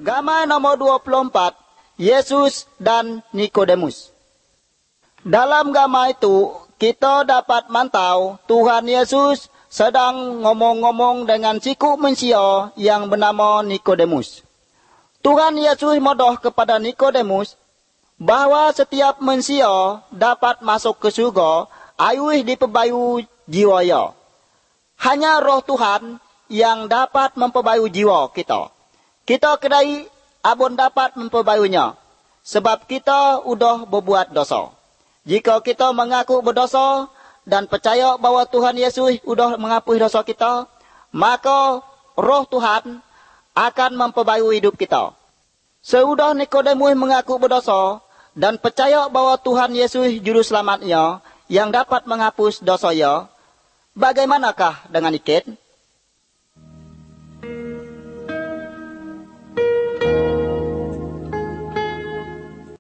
Gamai nomor 24, Yesus dan Nikodemus. Dalam gamai itu, kita dapat mantau Tuhan Yesus sedang ngomong-ngomong dengan siku manusia yang bernama Nikodemus. Tuhan Yesus modoh kepada Nikodemus bahawa setiap manusia dapat masuk ke surga ayuh diperbayu jiwanya. Hanya roh Tuhan yang dapat memperbayu jiwa kita. Kita kedai abun dapat memperbayunya, sebab kita udah berbuat dosa. Jika kita mengaku berdosa dan percaya bahawa Tuhan Yesus udah menghapus dosa kita, maka roh Tuhan akan memperbayu hidup kita. Seudah Nikodemus mengaku berdosa dan percaya bahawa Tuhan Yesus juru selamatnya yang dapat menghapus dosanya, bagaimanakah dengan Iket?